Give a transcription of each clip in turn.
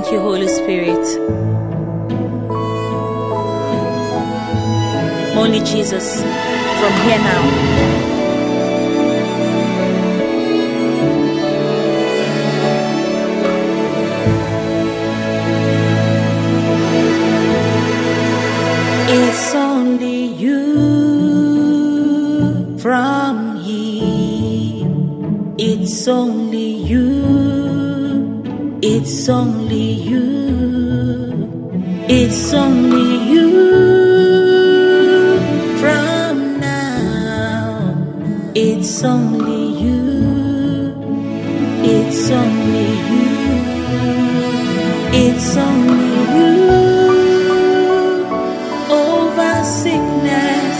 Thank you, Holy Spirit. Only Jesus, from here now. It's only you from here. It's only you. It's only you. It's only you from now. It's only you. It's only you. It's only you. Over sickness,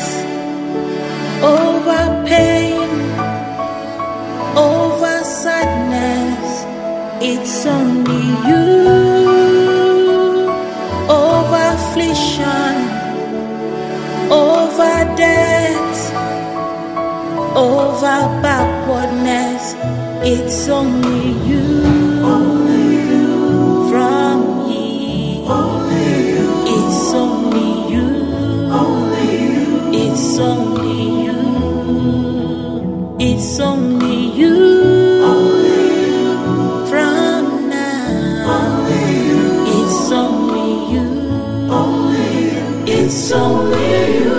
over pain, over sadness, it's only you. Over affliction, over death, over backwardness, it's only you. Only you. From here, Only you. it's only you. Only you. It's only you. It's only you. Only you. From now. Only you. It's only you. Only you. It's only you.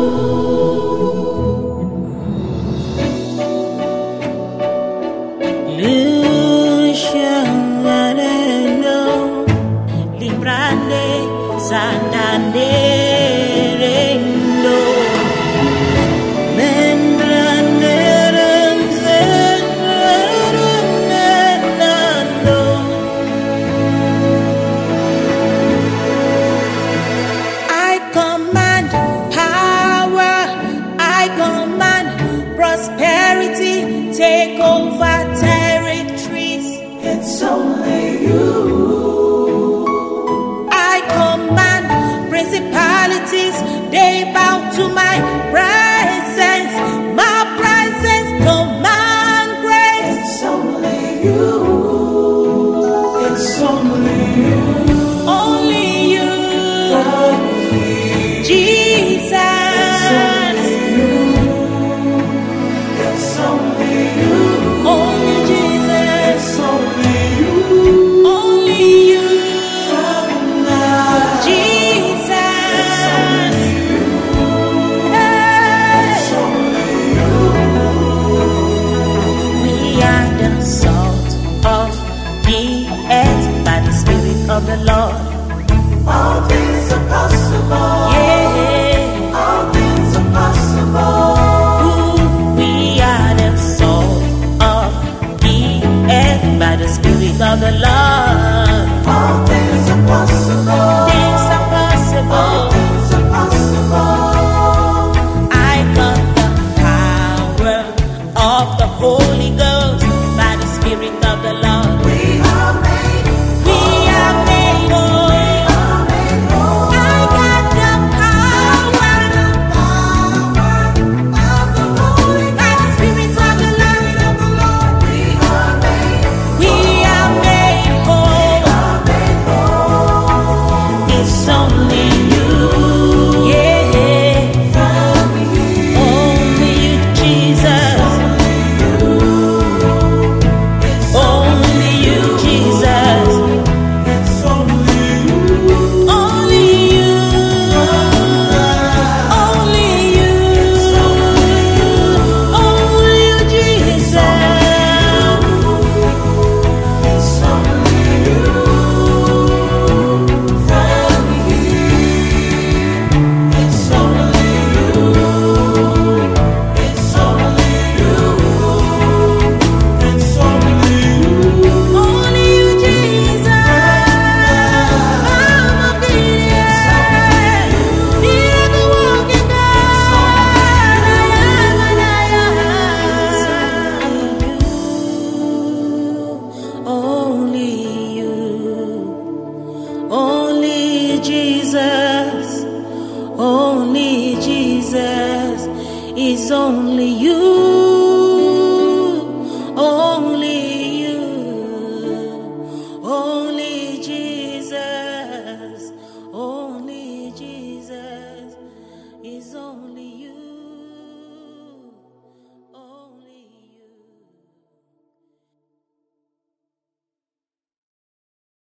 Luciano, Limbrande, Sandande, Rendo, Membrande, Renzenando. I command power, I command prosperity, take over